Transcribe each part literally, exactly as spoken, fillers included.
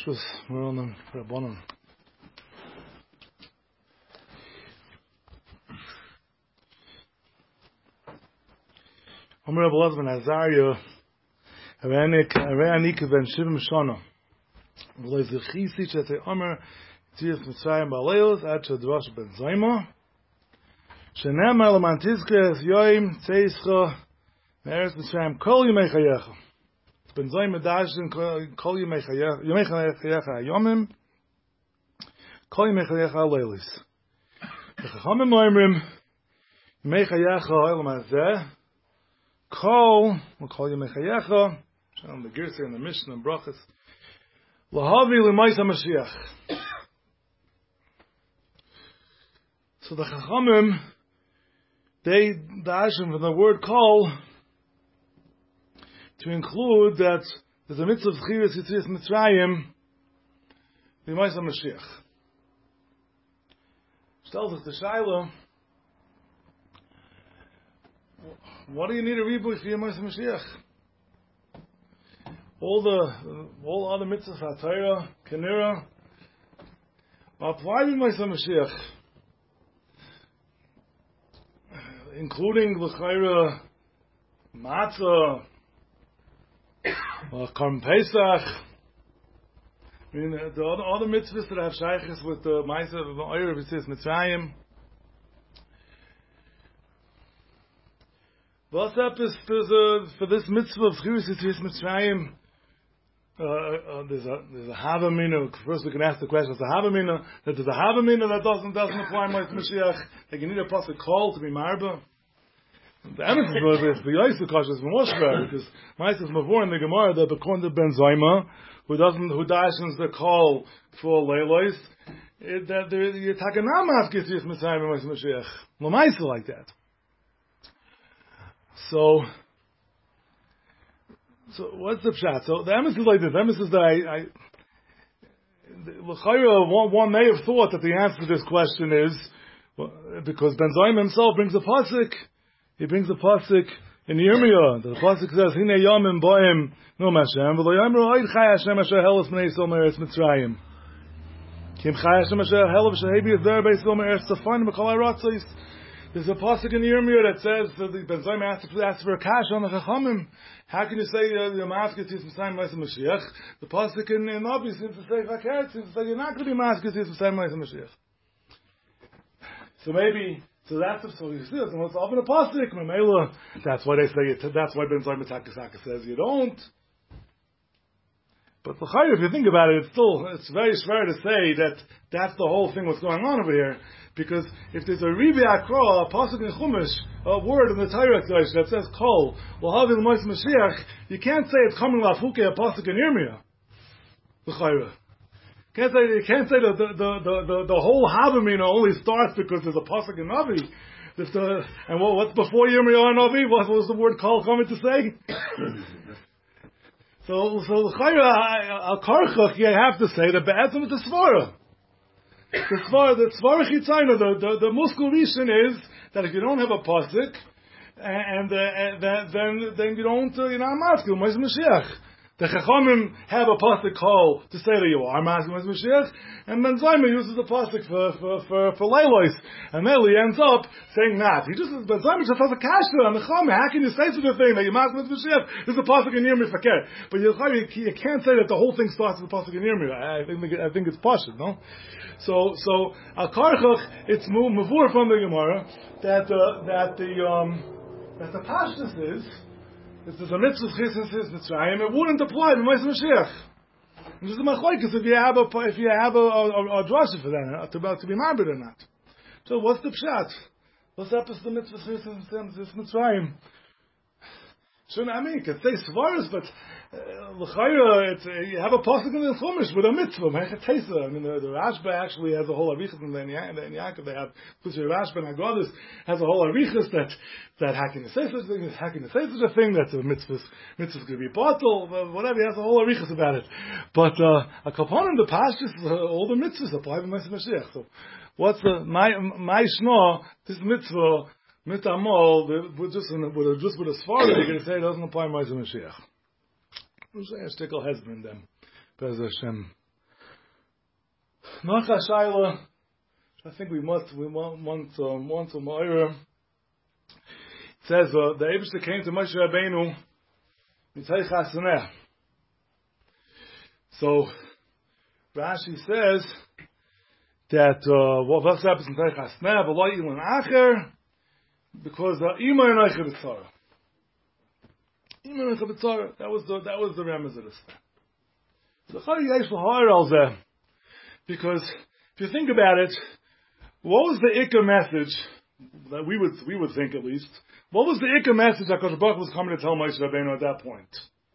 Pashtus Moronim Rabbanon. Omer Rabbi Elazar ben Azariah, Hare Anika ben Shivim Shana. V'lo Zechisi Shete Omer Tzias Mitzrayim Baleos Ad Shadrash ben Zayma. Shenemar L'man Tizkes Yoim Tzeischa Me'eretz Mitzrayim Kol Yimei Chayecha. Ben Zayma Dashin Kol Yimei Chayecha Yimei Chayecha Hayomim Kol Yimei Chayecha Aleilis. V'chachamim Oimrim Yimei Chayecha Ha'olam Hazeh Kol, we'll call you Mechayecha, on the Girsi and the Mishnah and Brachas. Lahavi l'maysa Mashiach. So the Chachamim, they dashen from the word Kol to include that there's a mitzvah of Chiras Yitzias Mitzrayim l'maysa Mashiach. Tells us the Shiloh. What do you need a rebuy for Yemais Mashiach? All the all other mitzvahs, Hatayra, Kenira, apply to Yemais Mashiach, including L'chayra, Matzah, uh, Karm Pesach. I mean, the other, other mitzvahs that have shaykhs with the Ma'aseh of Oyer of Yitzias Mitzrayim. What's up is for this mitzvah of Chiras Yitzias Mitzrayim? Uh, uh, there's a there's a Havamina. First, we can ask the question: there's a Havamina that there's a Havamina that doesn't doesn't apply to Mashiach. Like you need a pasuk call to be marba. The emes is the Yosef Kosh is more schwer because Ma'aseh is Mavur in the Gemara that Bekunda ben Zayma who doesn't who dashens the call for Leilos that the Takanam gets Yitzias Mitzrayim and Mashiach. L'maisa like that. So, so what's the pshat? So the emes is like this. The emes is that I, I one, one may have thought that the answer to this question is well, because Ben Zayim himself brings a pasuk. He brings a pasuk in Yirmiyah. The pasuk says, "Hine yamim boim no Hashem, v'lo yamru oid chay Hashem asher helos b'nei Yisrael me'eretz Mitzrayim. Kim chay Hashem asher helos shehebi yizder b'nei Yisrael me'eretz Tzafon v'kol ha'ratzos." There's a pasuk in Yirmiyah that says that the Ben Zayim asked ask for a kash on the Chachamim. How can you say you're masked to Mitzrayim Ma'aseh Mashiach? The pasuk in in Navi seems to say Vaket seems to say you're not going to be masked to Mitzrayim Ma'aseh Mashiach. So maybe so that's so you see it's often a pasuk. Mamela. That's why they say it. That's why Ben Zayim Takasaka says you don't. But if you think about it, it's still it's very fair to say that that's the whole thing what's going on over here. Because if there's a Rivi Akra, a pasuk in Chumash, a word in the Torah that says Kol, L'havi l'mayis Mashiach, you can't say it's coming lafuke a pasuk in Yirmiyah. L'chayra. Can't say you can't say that the the the the, the whole Havamina only starts because there's a pasuk in Navi. If the, and what, what's before Yirmiyah and Navi? What was the word Kol coming to say? So, so l'chayra al karchach, you have to say that be'etzim is the svara. The svara, the svara chitzayna, the the the muskul rishon is that if you don't have a pasuk, and, uh, and then then you don't uh, you're not maskil Ma'aseh Mashiach. The Chachamim have a pasuk call to say that you are maskil Ma'aseh Mashiach, and Ben Zayma uses the pasuk for for for, for Leilos, and then he ends up saying that he just Ben Zayma just has a kasha on the Chachamim. How can you say such a thing that you're maskil Ma'aseh Mashiach? There's a pasuk in Yirmiyah Fakir, but you, you can't say that the whole thing starts with the pasuk in Yirmiyah. I think I think it's pashut, no. So so al karchach it's mavur from the Gemara that uh, that the um, that the pashtus is. If there's a mitzvah Chiras Mitzrayim, it wouldn't apply to Ma'aseh Mashiach. And just a machlokes if you have a if you have a a, a drasha for that to, to be married or not. So what's the pshat? What's up with the mitzvah Chiras Mitzrayim? Shouldn't I mean? Could say svaras, but l'chayra, it's you have a pasuk in the Chumash with a mitzvah. I mean, the, the Rashba actually has a whole arichas in the Yaakov. They have, especially Rashba and Haggadus has a whole arichas that that how can you say such a thing? How can you say such a thing? That's a mitzvah. Mitzvah's going to be bottle, whatever. He has a whole arichas about it. But uh, a kapanim the pashtus, uh, all the mitzvahs apply to Ma'aseh Mashiach. So, what's the my my shna? This mitzvah. Mitamol, with just with just with a svara, you're going to say it doesn't apply to Ma'aseh Mashiach. We'll say a shtickle husband them, Bez Hashem. Nacha Shaila, I think we must, we want, want, um, want to Ma'ira. It says, uh, the Eibishter came to Moshe Rabbeinu, Mitay Chasaneh. So, Rashi says, that, uh, what happens in Mitay Chasaneh, V'lo Ilan Acher, because, uh, Ima Enoicha B'tzara. Ima Enoicha B'tzara, that was the, that was the remez of this. So, Chari Yesh L'Ha'ar Al Zeh, because, if you think about it, what was the Ikka message that we would we would think at least? What was the Ikka message that Kosh Baruch was coming to tell Moshe Rabbeinu at that point?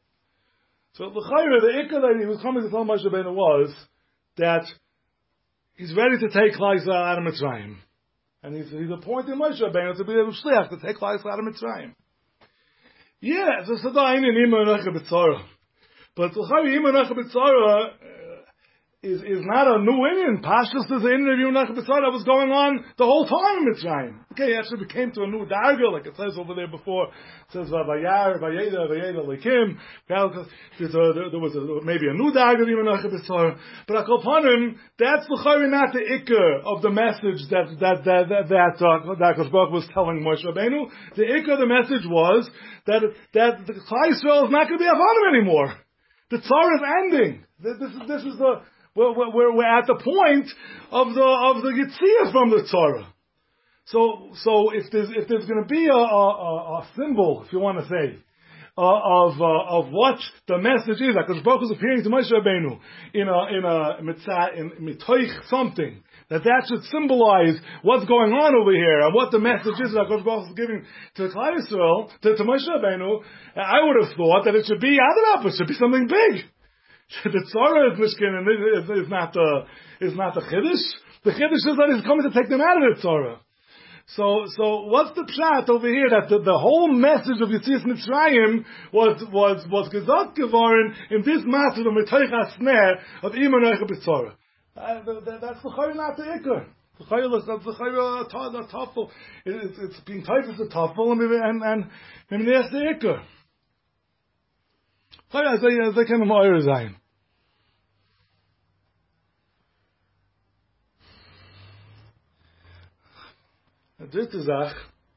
So l'chayra, the Ikka that he was coming to tell Moshe Rabbeinu was that he's ready to take Klal Yisrael out of Mitzrayim, and he's he's appointing Moshe Rabbeinu to be a shliach to take Klal Yisrael out of Mitzrayim. Yeah, so Sadayin in Ima Enocha B'tzara, but l'chayra Ima Enocha B'tzara is is not a new Indian. Pashtus is an interview that was going on the whole time in Mitzrayim. Okay, actually we came to a new darga, like it says over there before. It says Vayar, Vayeda, Vayeda Lekim. There was a, maybe a new darga in Mitzrayim. But upon him, that's the not the ikka of the message that that that that that uh, that Kosh Baruch was telling Moshe Rabbeinu. The ikka of the message was that that the Klal Yisrael is not going to be Avadim anymore. The Tzara is ending. This is this is the We're, we're, we're at the point of the of the Yitzhak from the Torah. So so if there's if there's going to be a, a, a symbol, if you want to say, uh, of uh, of what the message is, like Kosh Baruch was appearing to Moshe Rabbeinu in a in a mitzah in mitoich something that that should symbolize what's going on over here and what the message is that Kosh Baruch was giving to Klal Yisrael, to, to Moshe Rabbeinu. I would have thought that it should be Adarab, it should be something big. The Tzara is Mishkin and is, is not the is not the Chiddush. The Chiddush is that he's coming to take them out of the Tzara. So so what's the pshat over here that the, the whole message of Yetzias Mitzrayim was was was gezat gevarin in this matter of Mitoich Hasneh of Ima Enocha B'tzara. That's the Chayr not the Ikar. The Chayr is that's the Chayr a Tafel. It's it's being typed as a Tafel and and and and that's the Ikar. Chayr as they came in Ma'ir Zayin. Dritte Zach,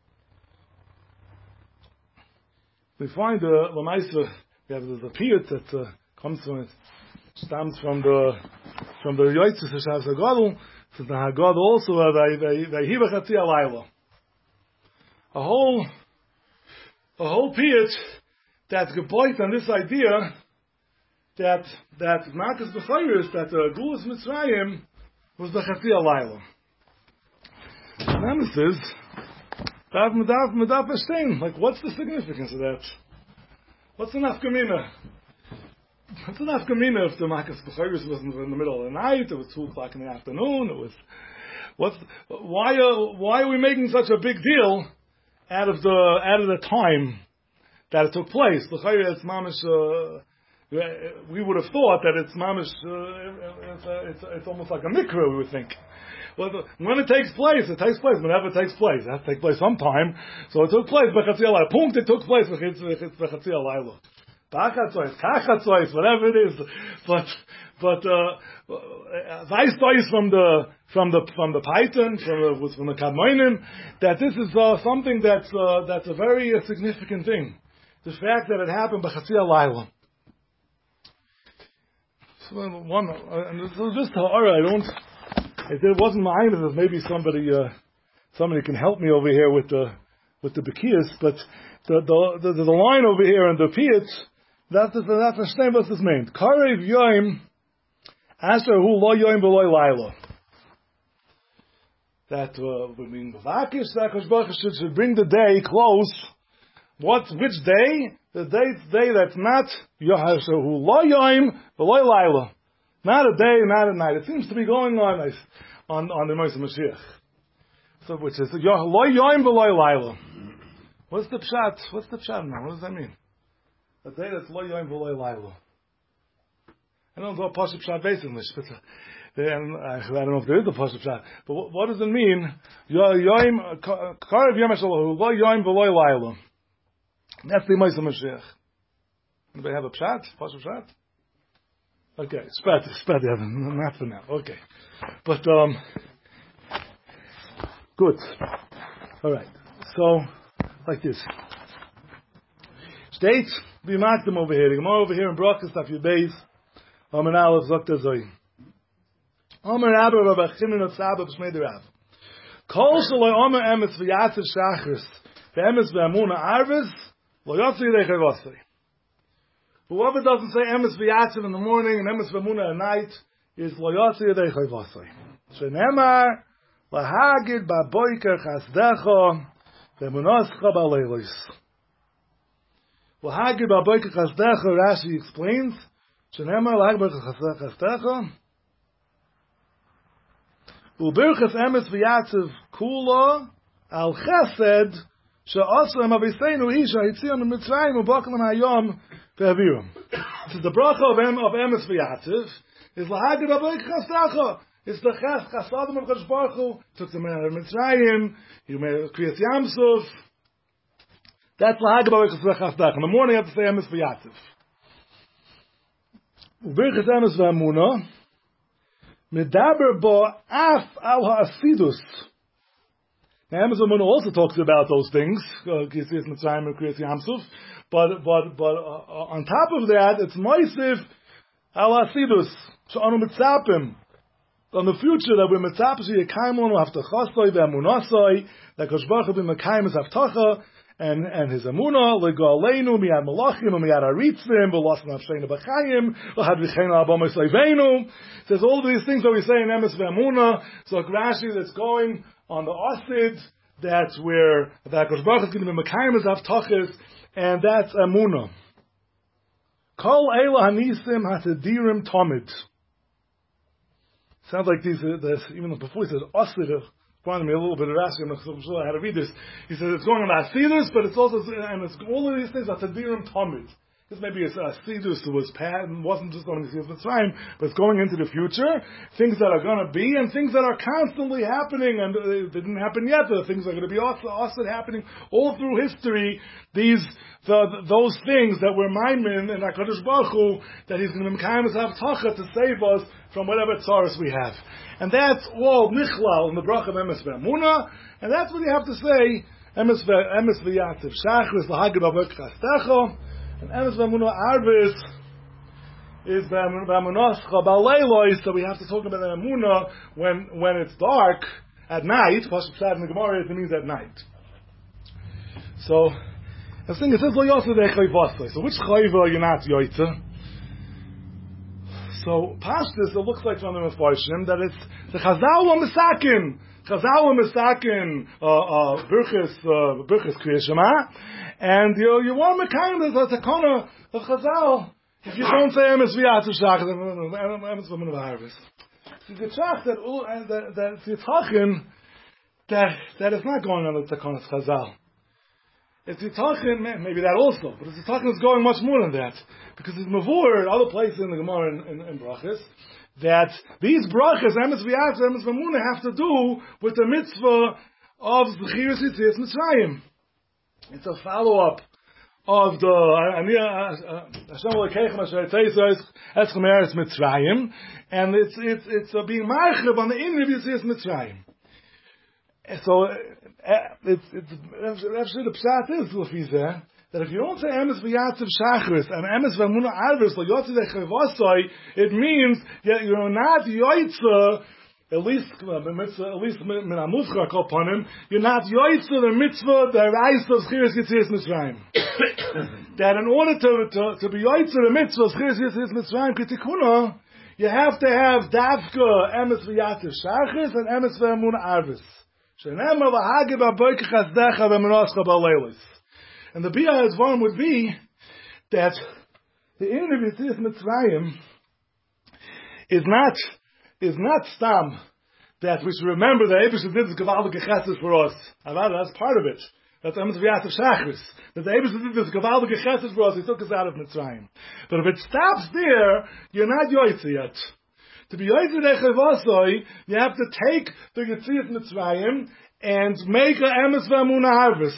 we find the Lamaisa, we have the, the piyut that uh, comes from it, stems from the from the Yoitzes Hashavs Hagadol, so the Hagad also they hiba chatzi alayla. A whole a whole piyut that's gepoit on this idea that that Makas B'chayris, that the uh, Gulas Mitzrayim was the chatzi alayla. Nemesis, Dav Medav Medav Estein. Like, what's the significance of that? What's the nafkamina? What's the nafkamina if the Makas B'chayris was in the middle of the night? It was two o'clock in the afternoon. It was. What's why? Uh, why are we making such a big deal out of the out of the time that it took place? B'chayris, it's mamish. Uh, we would have thought that it's mamish. Uh, it's, uh, it's it's almost like a mikra. We would think. Well, when it takes place, it takes place. Whenever it takes place, it has to take place sometime. So it took place. B'chatzi alayla. Punkt. It took place. B'chatzi alayla. B'achatzois, kachatzois, whatever it is. But but Weiss uh, from the from the from the Python, from the from the Kadmonim, that this is uh, something that's uh, that's a very uh, significant thing. The fact that it happened b'chatzi alayla. So one, uh, and this is just ha'ara. I don't. It wasn't my idea that maybe somebody uh, somebody can help me over here with the with the Bekias, but the the, the the line over here in the Piyut, that's that's the same as this means. Karev Yoim Asher Hu Lo Yoim V'Lo Laila. That uh, would mean Vakish that Kosh Baruch should, should bring the day close. What which day? The day day that's not Asher Hu Lo Yoim V'Lo Laila. Not a day, not a night. It seems to be going on on, on the Moshe Mashiach. So, which is, Lo Yoim V'Lo Laila. What's the pshat? What's the pshat now? What does that mean? A day that's Lo Yoim V'Lo Laila. I don't know what Pashup Pshat base English, but uh, and, uh, I don't know if there is a Pashup Pshat. But what, what does it mean? Yoim, Karev Yom HaShalahu, Lo Yoim V'Lo Laila. That's the Moshe Mashiach. Anybody have a pshat? Pashup Pshat? Okay, spread, spread the other, not for now. Okay, but um, good. All right. So, like this. States we mark them over here. The Gemara over here in Brachas Daf Yud Beis. Amar Aleph Zok Tazoi. Amar Abba Rabbi Chinin of Saba B'Shmei Derav. Kol Shaloi Amar Emes V'Yatziv Shachris V'Emes V'Amuna Arvis Lo Yotzi Yidei Chayvosei. Whoever doesn't say Emes V'Yatziv in the morning and Emes V'Amuna at night is Lo Yotzi Yidei Chayvosei. Shenemar Lahagid Ba'Boiker Chasdecho V'Emunoscha Ba'Leilos. Lahagid Ba'Boiker Chasdecho, Rashi explains, Shenemar Lahagid Ba'Boiker Chasdecho Ubirchas Emes V'Yatziv Kula Al Chesed She'osram Aviseinu Isha Hitzion Mitzrayim U'Baklam Hayom Ve'avirum. So the bracha of, em, of Emes V'Yatziv is Lahagid Ba'Boiker Chasdecho. It's the Ches Chasadim of Kadosh Baruch Hu. Took the man out of Mitzrayim. He made Kriyas Yamsuf. That's Lahagid Ba'Boiker Chasdecho. In the morning you have to say Emes V'Yatziv. Ubirchas Emes V'Amuna Medaber bo af al ha'asidus. Now, Emes V'Amuna also talks about those things, Kriyas Mitzrayim and Kriyas Yamsuf, but but but uh, on top of that, it's Moisif al ha'asidus. So anu mitzapim on the future that we're mitzapim yekaimon u'haftachasoi ve'amunasoi that Kosh Baruch Hu b'mekayim is haftacha and and his amuna legoaleinu miyad malachim miyad aritzim v'losan nafsheinu b'chayim v'had v'cheinu abomos leveinu. Says all of these things that we say in Emes V'Amuna. So Rashi that's going on the Osid, that's where that Kosh Baruch Hu is going to be mekayim is haftachas, and that's amuna. Kol eila hanisim hatadirim tomid. Sounds like these, uh, this, even before he says Osid, reminded me a little bit of Rashi. I'm not so sure how to read this. He says it's going on Asidus, but it's also, and it's all of these things are Tadirim Tomid. This maybe it's Asidus who was past and wasn't just going to see the time, but it's going into the future. Things that are going to be and things that are constantly happening, and uh, they didn't happen yet. The things are going to be also, also happening all through history. These, the, those things that we're maimin and HaKadosh Baruch Hu, that He's going to Mekayim Hav Tacha to save us from whatever tzaras we have. And that's all Nichlal in the Bracha of Emes V'Amuna, and that's what you have to say, Emes V'Yatziv Shachris, Lahagid Ba'Boiker Chasdecho, and Emes V'Amuna Arvis is V'Amunoscha Ba'Leilos, so we have to talk about the Amuna when, when it's dark, at night. Pasuk Pshat in the Gemara, it means at night. So, I think it says, Lo Yotze Yidei Chayvosei. So which Chayva are you not Yoitze? So, Pashtus, it looks like from the Mefarshim that it's the Chazal wa Misakin. Chazal wa Misakin, Birchis, Birchis Kriyas Shema. And you, you want Mekayim, there's a takana of Chazal. If you don't say Emes V'Yatziv Shachris, Emes V'Amuna V'Arvis. So the Tzach that, that, that it's Yitzchakin, that, that is not going on the takana of Chazal. It's Yitzchakin, maybe that also, but it's Yitzchakin is going much more than that. Because it's Mavur, in other places in the Gemara in, in, in Brachas, that these Brachas, Emes V'Yatziv, Emes V'Amuna, have to do with the mitzvah of Zechiras Yetzias Mitzrayim. It's a follow-up of the Hashem Elokeichem Asher Yitzeis Eschem Eretz Mitzrayim, and it's it's it's uh, being marchib on the inner of Yetzias Mitzrayim. So it's it's actually the pshat is Lefizeh that if you don't say Emes V'Yatziv Shachris and Emes V'Amuna Arvis Lo Yotze Yidei Chayvosei, it means that you're not Yoitze. At least, at least min amufcha upon him, you're not yoitze the mitzvah the rise of Zechiras Yetzias Mitzrayim. That in order to to, to be yoitze the mitzvah of Zechiras Yetzias Mitzrayim kritikuna, you have to have davka Emes V'Yatziv Shachris and Emes V'Amuna Arvis. Shenemar Lahagid Ba'Boiker Chasdecho V'Emunoscha Ba'Leilos. And the biyah advarim would be that the end of Yetzias Mitzrayim is not. is not stam that we should remember that Eibusha did this Gavaldik Chesed for us. That's part of it. That's Emes V'Yatziv Shachris. That the Eibusha did this Gavaldik Chesed for us. He took us out of Mitzrayim. But if it stops there, you're not Yoitze yet. To be Yoitze Yidei Chayvosei, you have to take the Yetzias Mitzrayim and make a Emes V'Amuna Harvest.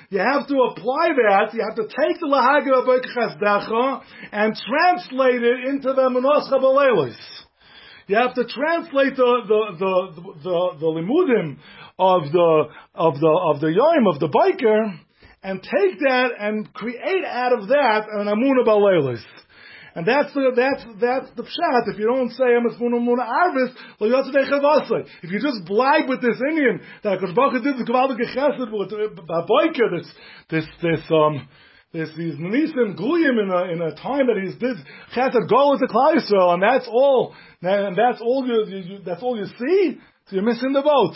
you have to apply that, you have to take the Lahagir Aboik Chasdecha and translate it into the Menoscha B'Leilos. You have to translate the, the, the, the, the limudim of the, of the, of the Yom, of the biker, and take that and create out of that an Amunah B'Leilos. And that's the, that's, that's the pshat. If you don't say Emes Muna Muna Arvis, lo yotzei chavasai. If you just blag with this Indian, that HaKadosh Baruch Hu did the Gavaldik Chesed with a biker, this, this, this, um, this, these Nisim Gluyim in a, in a time that he's did Chesed Golas to Klal Yisrael, and that's all, and that's all you, you, you that's all you see, so you're missing the boat.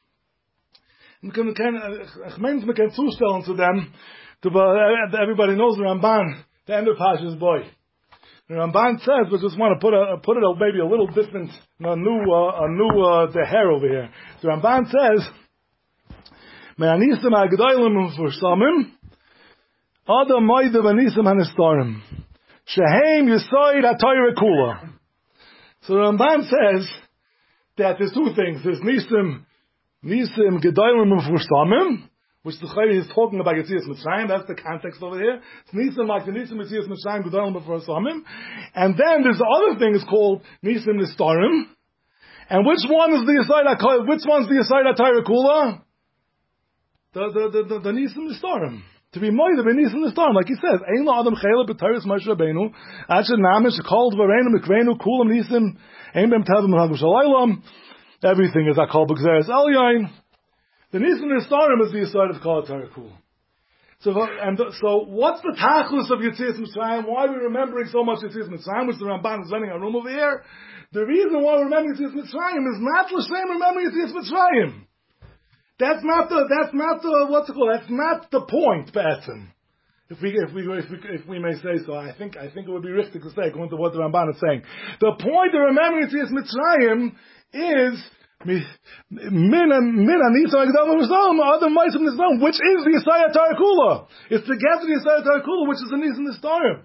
Ich meine, we can zustellen to them, to, uh, everybody knows the Ramban, the end of Pashas boy. The Ramban says, we just want to put a, put it a, maybe a little different, a new, uh, a new, uh, the hair over here. The Ramban says, Me'anisim ha'gedolim u'fursamim, Adam moide v'anisim ha'nistarim, Shehem yisoid ha'toyre kula. So the Ramban says, that there's two things. There's nisim, nisim gedolim u'fursamim, which the Chayri is talking about Yetzias Mitzrayim. That's the context over here. It's Nisim like the Nisim Yetzias Mitzrayim Gedolim before Samim. And then there's the other thing is called Nisim Nistarim. And which one is the Yisayda, which one's the Yisayda Torah Kula? The, the, the, the, the Nisim Nistarim. To be moide be Nisim Nistarim. Like he says, Ein lo Adam Chayla b'Teres Moshe Rabbeinu, Asher Namish, called Vareinu Mikveinu, Kulam Nisim, Ein Bem Tevim Hagush Alaylam. Everything is Akal B'Gzeres Elyain. The Nisim Nistarim is the Yisrael of Kol HaTorah Kula. So, and the, so, what's the tachlus of Yetzias Mitzrayim? Why are we remembering so much Yetzias Mitzrayim, which the Ramban is running a room over here? The reason why we're remembering Yetzias Mitzrayim is not the same remembering Yetzias Mitzrayim. That's not the, that's not the, what's it called? That's not the point, Be'etzim. If we, if we, if we, if we may say so, I think, I think it would be richtig to say, according to what the Ramban is saying. The point of remembering Yetzias Mitzrayim is, Min Anisa Agdam V'Shalom, other Meisim Nisdam, which is the Yisayah Torah Kula. It's to get to the Yisayah Torah Kula, which is the Nisim Nistarim.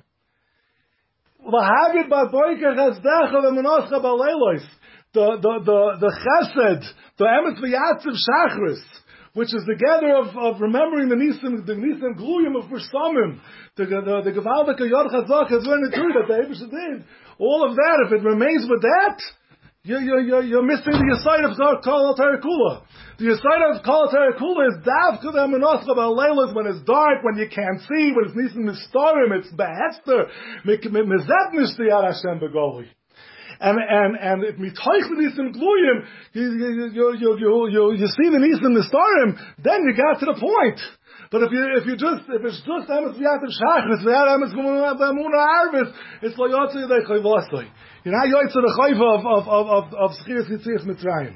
L'hagid ba'boiker chazdecha v'menoscha ba'leilos. The the the the Chesed, the Emes v'Yatziv Shachris, which is the gather of, of remembering the Nisim, the Nisim Gluyim of Versamim, the the the Gevaldik Yod Chazak has learned the truth that the Eibush did. All of that, if it remains with that, You're, you're, you're missing the Yisayid of Kol HaTorah Kula. The Yisayid of Kol HaTorah Kula is Davka the Menoscha B'Leilos, when it's dark, when you can't see, when it's Nisim Nistarim, it's Behester, Mezetnish the Yad Hashem Begoli. And, and, and if Mitoich the Nisim Gluyim, you, you, you, you, you, you, you see the Nisim Nistarim, then you got to the point. But if you, if you just, if it's just Emes V'Yativ Shachris, V'Yad Emes V'Amuna Arvis, it's Lo Yotzei Yedei Chayvosai. You're not Yotzei the Chayva of, of, of, of, of Schiras Yetzias Mitzrayim.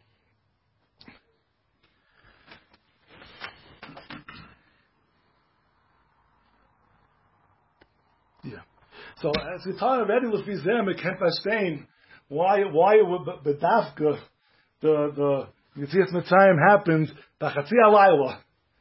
Yeah. So, as we talk already with Vizem, we can't understand why, why it would, B'Davka, the, the Yetzias Mitzrayim happened, B'Chatzi Alayla.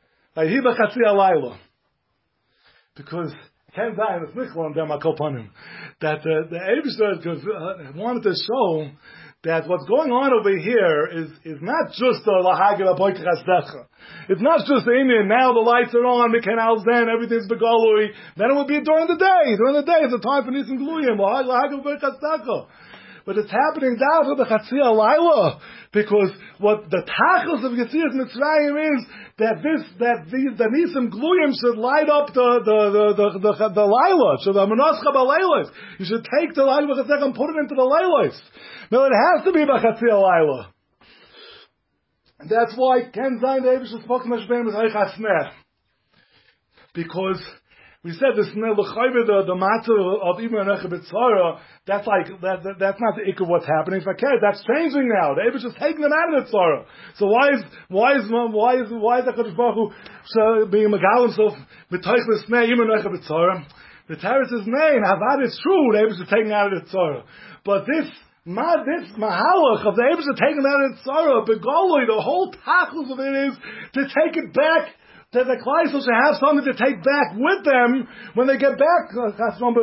Because can't die in the Snichel and Demakopanim. That uh, the Eibishter wanted to show that what's going on over here is, is not just the Lahagir Aboik Chasdecha. It's not just the Indian, now the lights are on, the canals then, everything's Begolui. Then it would be during the day. During the day, it's a time for Nisim Gluyim, Lahagir Aboik Chasdecha. But it's happening down to the Chatzia Laila, because what the tachlis of Yetzias Mitzrayim is that this that these the Nisim Gluyim should light up the the the the the, the, the Laila, so the Menoscha B'Leilos. You should take the Laila B'Chatzech and put it into the Leilos. Now it has to be B'Chatzia Laila. And that's why Ken Zayin the Eibush spoken Meshbeim is Eichasneh, because we said this the the matter of Ibn Nechabetzara. That's like that, that. That's not the ikka of what's happening. Fakir, that's changing now. The Eibush is taking them out of the tzara. So why is why is why is why is HaKadosh Baruch Hu being megal himself b'toich l'snei Ibn Nechabetzara? The Teretz is name. Havad is true. The Eibush is taking out of the tzara, but this. Ma, this mahalach of the Eibush is taking out of the tzara, begoloi, the whole tachlis of it is to take it back that the Klal Yisrael should have something to take back with them when they get back. It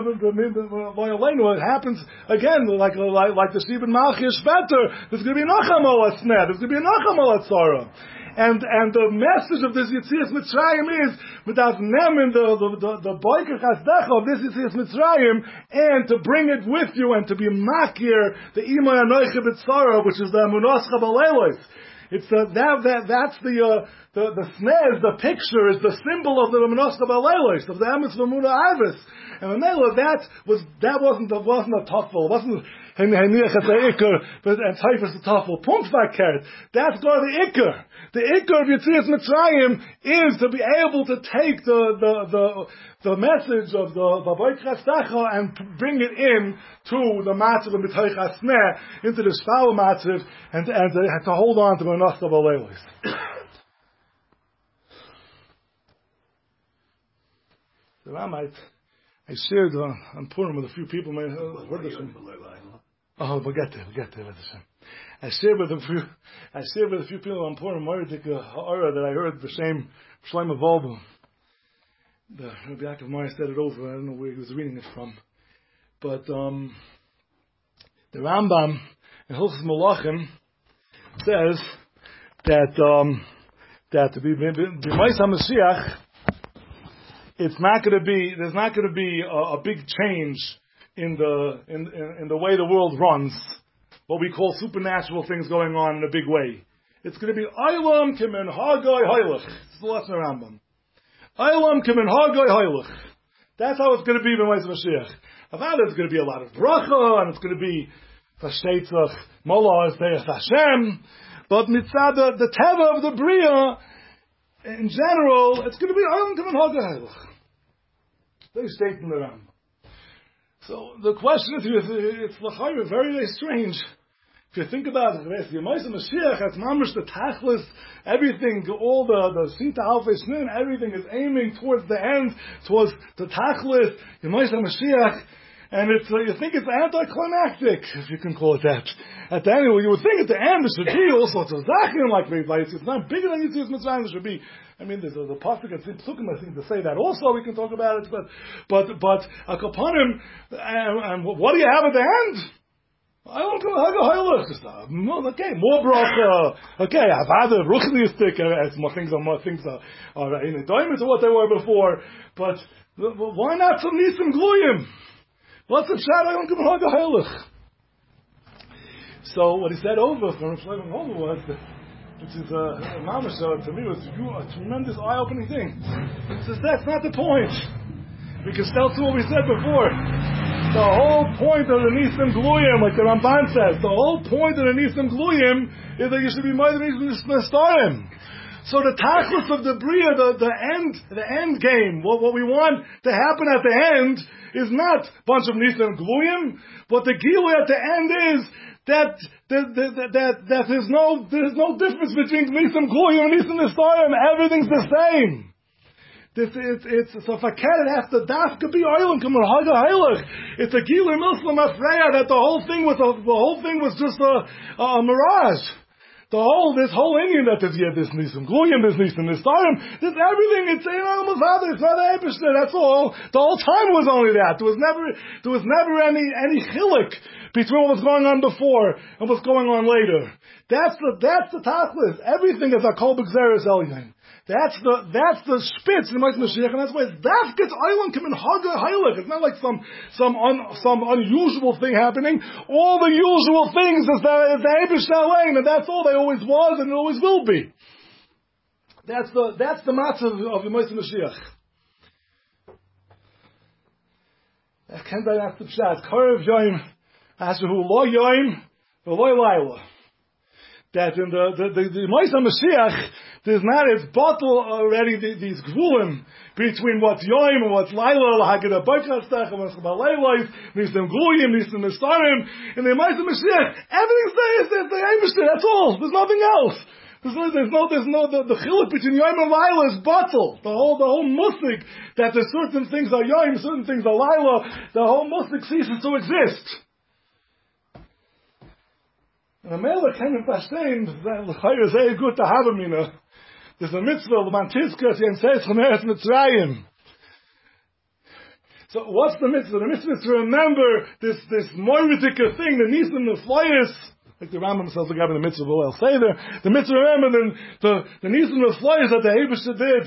happens again, like like, like the Stephen Malchus better. There's going to be Nacham al Asneh. There's going to be Nacham al Atzara. And and the message of this Yetzias Mitzrayim is without nemen the the the, the boiker chasdecha of this Yetzias Mitzrayim, and to bring it with you and to be makir the imoy anoiche b'tzara, which is the amunoscha b'leilos. It's the that that that's the uh, the the snez, the picture is the symbol of the amunoscha b'leilos of the emes v'muna avis. And the Mela, that was that wasn't the wasn't a tuffle, it wasn't and but and typhus the tuffle. Punktverkehrt. That's going to the ikr. The ikr of Yetzias Mitzrayim is to be able to take the the the, the message of the Baboy Chastacha and bring it in to the matzav of Mitoich Asneh, into the Shval matzav, and and to, to hold on to the Menachta B'Leilos. The Ramite. I shared uh, on Purim with a few people. My, uh, heard this from, oh, we'll get there. We'll get there. I shared with a few. I shared with a few people on Purim Moridik Ha'ara that I heard the same Shlomo Volbo. The Rabbi Yaakov Meyer said it over. I don't know where he was reading it from, but um, the Rambam in Hilchos Malachim says that um, that to be B'mais HaMashiach, it's not going to be. There's not going to be a, a big change in the in, in in the way the world runs. What we call supernatural things going on in a big way. It's going to be Olam Kimin Hagai Hailach. It's the lesson of Rambam. Olam Kimin Hagai Hailach. That's how it's going to be when Mashiach. About it, it's going to be a lot of bracha, and it's going to be Vashteitzach Mola Esdeich Hashem. But mitzad the, the teva of the bria, in general, it's going to be Olam Kimin Hagai Hailach. They state in the Rambam. So the question is, it's very, very strange. If you think about it, the Yemaisa Mashiach has mamish the tachlis, everything, all the the Sita Alfei Snin, everything is aiming towards the end, towards the tachlis, Yemaisa Mashiach, and it's uh, you think it's anticlimactic, if you can call it that. At the end, you would think at the end there should be all sorts of zakim like like it's not bigger than Yetzias Mitzrayim. There should be. I mean, there's a, the pasuk and Psukim, I think, to say that also. We can talk about it, but but but akaponim, and, and what do you have at the end? I don't know how to highlight. Okay, more bracha. Okay, avada ruchniistic. As more things are more things are are in the diamonds of what they were before. But why not some nisim gluyim? What's the shot? I don't give a highlight. So what he said over from Shlomo Holder was that, which is a uh, mamash to me was a tremendous eye-opening thing. He says that's not the point. We can still see what we said before. The whole point of the Nisim Gluyim, like the Ramban says, the whole point of the Nisim Gluyim is that you should be more than Nisim. So the tachlis of the Bria, the, the end, the end game, what, what we want to happen at the end is not a bunch of Nisim Gluyim, but the Gilu at the end is that that, that, that, that there's no there's no difference between Nisim Gluyim and Nisim Nistarim. Everything's the same. This it's it's so faket it has to dafka be oilim kamar haga heilig. It's a gilu Muslim afreya that the whole thing was a, the whole thing was just a, a mirage. The whole this whole Indian that there's yeah this nisim gluyim this nisim nistarim this everything it's you know it's not a episode, that's all. The whole time was only that. There was never there was never any any chilik between what was going on before and what's going on later. That's the that's the tachlis. Everything is a kol b'gzeres elyon. That's the that's the spitz in Ma'aseh Mashiach, and that's why that gets Eilam Kim in Haga Heilig. It's not like some some un, some unusual thing happening. All the usual things is the the Eibush Lane, and that's all they always was and it always will be. That's the that's the matzah of the Ma'aseh Mashiach. Can't I ask the pshat? Karev Yoim Ashehu Lo Yoim V'Lo Laila. That in the the the, the Ma'aseh Mashiach, there's not it's bottle already the, these gvulim between what's yoim and what's laila lahagida b'chastach and what's balaylois nisem gluyim nisem nistarim and the Ma'aseh Mashiach everything's there. It's the Eibishter. That's all. There's nothing else. There's no there's no there's no the, the chiluk between yoim and laila is bottle. The whole the whole musik that there's certain things are yoim, certain things are laila. The whole musik ceases to exist. And a male can in Pashtein, the chayr is very good to have him, you know. there's a mitzvah, L'man Tizkas Yemseis Chameres Mitzrayim. So what's the mitzvah? The mitzvah is to remember this, this moiritika thing, the Nisim Nefloyes, like the Rambam says, like the mitzvah, well, I'll say there, the mitzvah, remember the, the, the Nisim Nefloyes that the Eibusha did.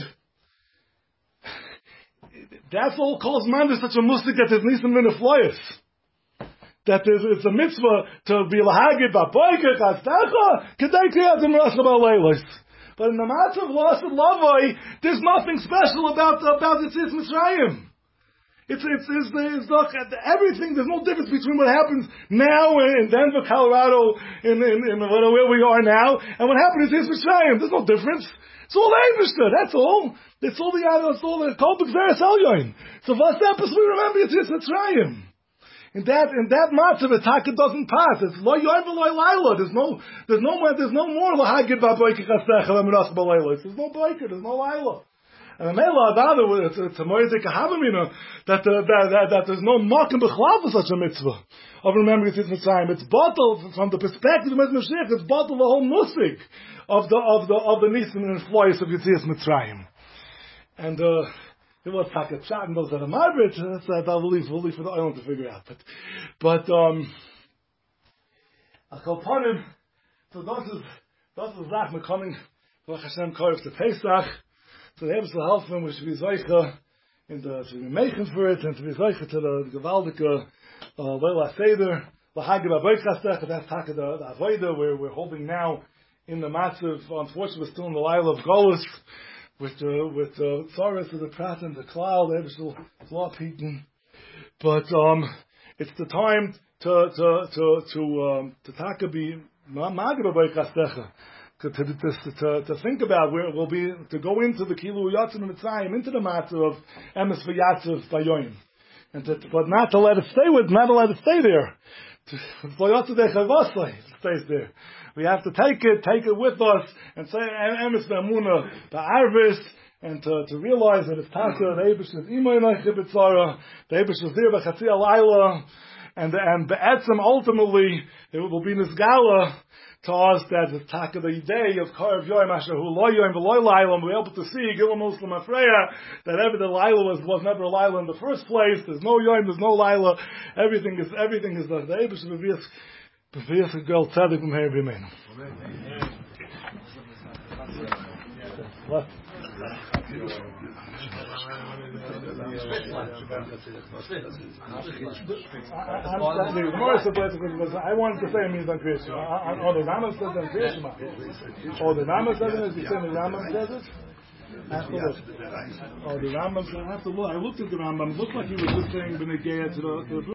That's all calls man to such a mustik that there's Nisim Nefloyes. That there's, it's a mitzvah to be lahagid, ba'poike, chastacha, kedai kriyatim rasha ba'leilos. But in the matter of loss and lavoi, there's nothing special about, about Yitzis Mitzrayim. It's, it's, it's, it's, look, everything, there's no difference between what happens now in Denver, Colorado, in, in, in where we are now, and what happened in Yitzis Mitzrayim. There's no difference. It's all Eibishter, that's all. It's all the, it's all the, Kol B'Gzeres Elyon. So what's that? We remember Yitzis Mitzrayim. In that, in that matzav, the taka doesn't pass. It's lo yoy v'lo laila. There's no, there's no more, there's no more lahagid ba'boike chastecha v'merach b'layla. There's no boike, there's no laila. And the mela adada, it's, it's a moedik havamina, that, uh, that, that, that there's no makim b'chlal for such a mitzvah of remembering Yitzis Mitzrayim. It's bottled, from the perspective of Mashiach, it's bottled the whole musik of the, of the, of the nisim and influence of Yitzis Mitzrayim. And, uh, it was Takat Shot and those that are Marbridge. That's that I'll leave, we'll leave for the island to figure out. But, but, um, Akalpanim, so this is, this is Zach coming, Baruch Hashem Korif to Pesach. So the Ebbs will help him, we should be Zeicha, and uh, should be making for it, and to be Zeicha to the Gewaldike, uh, Leila Seder, Lahagib Aboichastech, that's Takat the, the Avoida, where we're holding now in the massive, unfortunately we're still in the Lila of Golus, with the with the Tzaras of the Prat and the Cloud, there's a lot peaking. But um, it's the time to to to to um, to takabi magba b'kastecha to to to think about where it will be to go into the Kilu Yatzim Mitzrayim, into the matter of Emes v'Yatzav Bayoim, and to, but not to let it stay with, not to let it stay there. It stays there. We have to take it, take it with us, and say Emes Be'amuna Ba'arvis, and to, to realize that it's Taka, the Eibush is Imoy Noiche B'tzara, the Eibush is there B'chatzi Alayla, and and Be'etzim ultimately it will be Nizgala to us that it's Taka the day of Karav Yoim Asher Hu Lo Yoim V'Lo Laila, and we're able to see Gila Muslim Afreya that ever the Laila was, was never a Laila in the first place. There's no Yoim, there's no Laila. Everything is everything is the Eibush of B'vias B'vias Girl Tzadik from here B'Meinu. What? I wanted to say it means on creation. Oh, the Rambam says on creation. Oh, the Rambam says it. Is he saying the Rambam says it? I have to look. Oh, the Rambam says I have to look. I looked at the Rambam. It looked like he was just saying B'nei Geya to the.